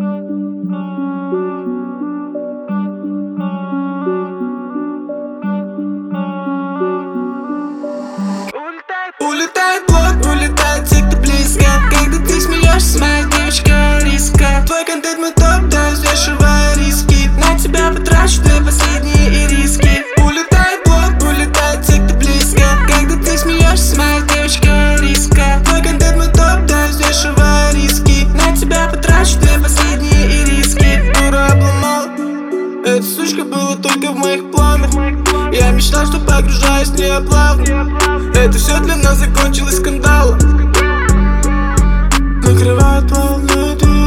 Улетает блок, улетает те, кто близко. Когда ты смеешься, моя девочка, риска. Твой контент мой топ, да, взвешивая риски. На тебя потрачу твои последние ириски. Улетает блок, улетает те, кто близко. Когда ты смеешься, моя девочка, риска. Твой контент мой топ, да, взвешивая риски. На тебя потрачу твои последние ириски. Дура обломал, эта сучка была только в моих планах. Я мечтал, что погружаюсь в нее плавно. Это все для нас закончилось скандалом. Накрывает волны,